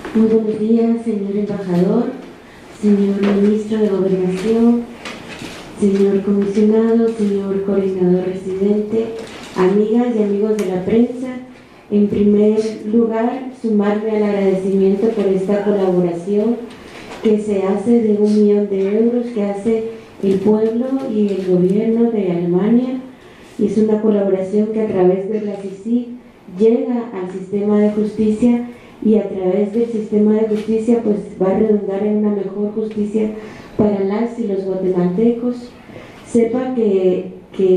Muy buenos días, señor embajador, señor ministro de Gobernación, señor comisionado, señor coordinador residente, amigas y amigos de la prensa. En primer lugar, sumarme al agradecimiento por esta colaboración que se hace de 1 millón de euros que hace el pueblo y el gobierno de Alemania. Y es una colaboración que a través de la CICIG llega al sistema de justicia, y a través del sistema de justicia pues va a redundar en una mejor justicia para las y los guatemaltecos. Sepa que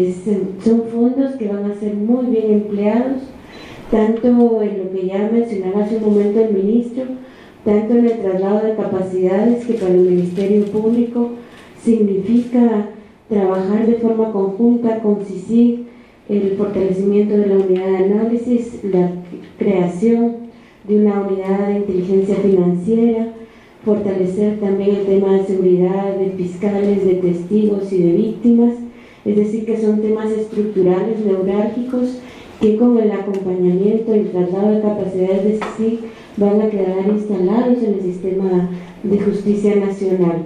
son fondos que van a ser muy bien empleados, tanto en lo que ya mencionaba hace un momento el ministro, tanto en el traslado de capacidades, que para el Ministerio Público significa trabajar de forma conjunta con CICIG, el fortalecimiento de la unidad de análisis, la creación de una unidad de inteligencia financiera, fortalecer también el tema de seguridad de fiscales, de testigos y de víctimas. Es decir, que son temas estructurales, neurálgicos, que con el acompañamiento y el traslado de capacidades de CICIG van a quedar instalados en el sistema de justicia nacional.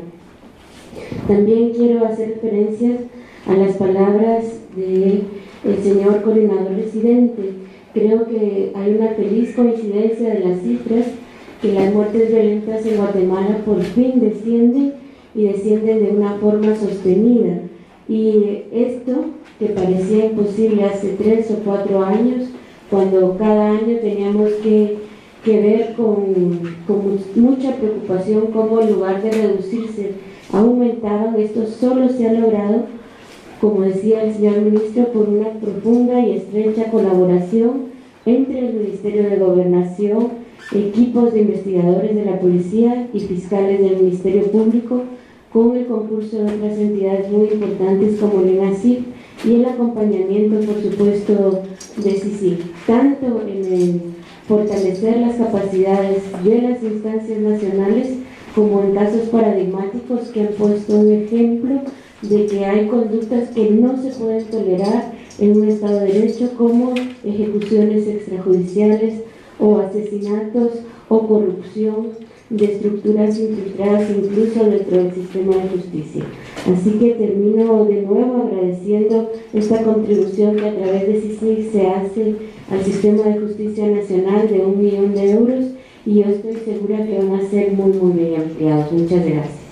También quiero hacer referencias a las palabras del señor coordinador residente. Creo que hay una feliz coincidencia de las cifras, que las muertes violentas en Guatemala por fin descienden, y descienden de una forma sostenida. Y esto, que parecía imposible hace 3 o 4 años, cuando cada año teníamos que ver con mucha preocupación cómo en lugar de reducirse aumentaban, esto solo se ha logrado, como decía el señor ministro, por una profunda y estrecha colaboración entre el Ministerio de Gobernación, equipos de investigadores de la policía y fiscales del Ministerio Público, con el concurso de otras entidades muy importantes como el INACIF y el acompañamiento, por supuesto, de CICIG, tanto en el fortalecer las capacidades de las instancias nacionales como en casos paradigmáticos que han puesto un ejemplo de que hay conductas que no se pueden tolerar en un Estado de Derecho, como ejecuciones extrajudiciales o asesinatos o corrupción de estructuras infiltradas incluso dentro del sistema de justicia. Así que termino de nuevo agradeciendo esta contribución que a través de CICIG se hace al sistema de justicia nacional de 1 millón de euros, y yo estoy segura que van a ser muy bien empleados. Muchas gracias.